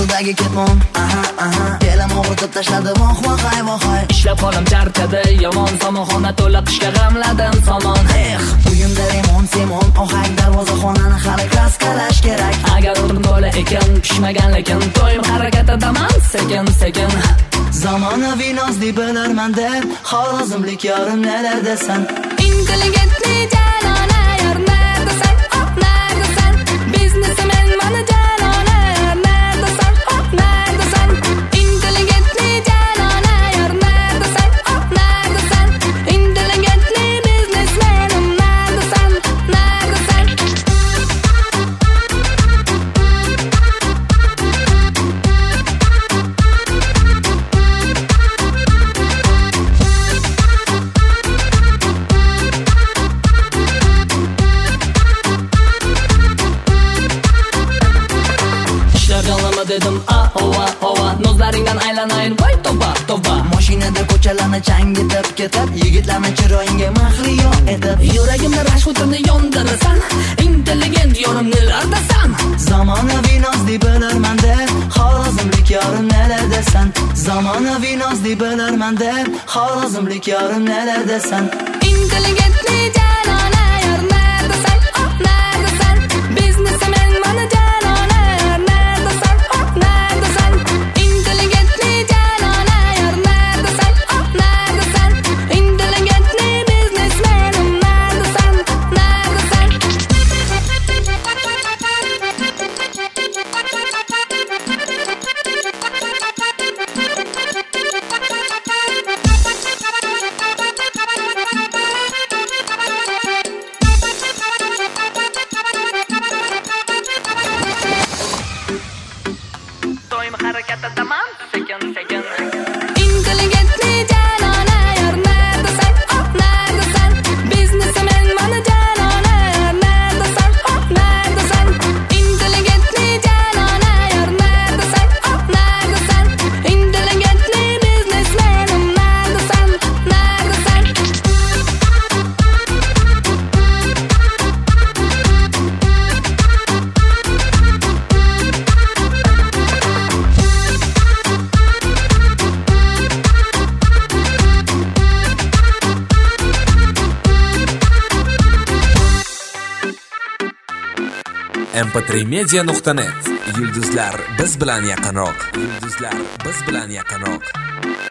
sudagi ketmon. Kelim og'ritib tashladi vohay. Ishlab qolim charchadi, yomon somonxona to'la qishga g'amladim somon. Uyimda limon, simon, ohang darvozaxonani hali kraskalash kerak. Agar o'rin to'la ekan, pishmagan lekin to'yim harakatidaman sekin. Zamonaviy nozli bilarman deb, Xorazmlik yorim nelar desan. Intelligentli janona yor neredasan, neredasan? Biznesmen mana janona yor neredasan, neredasan? Intelligentli janona yor neredasan, neredasan? Intelligentli biznesmenim neredasan, neredasan? Dedim ova nozlaringdan aylanayin voy toba. Mashinada ko'chalarni changitib ketib, yigitlarni chiroyingga mahliyo etib, yuragimda rashkutini yondirasan, intelligent yorim nelardasan? Zamonaviy nozli bilarman deb, Xorazmlik yorim nelar desan. Zamonaviy nozli bilarman deb, Xorazmlik yorim nelar desan. Intelligentli janona yor neredasan, neredasan? Biznesmen mana janona yor neredasan, neredasan? Intelligentli janona yor neredasan, neredasan? Intelligentli biznesmenim neredasan, neredasan? To'yim harakatidaman sekin. Intelligentli janona yor neredasan, neredasan? Biznesmen mana janona yor neredasan, neredasan? Intelligentli janona yor neredasan, neredasan? Intelligentli biznesmenim neredasan, neredasan? mp3media.net. Yulduzlar biz bilan yaqinroq.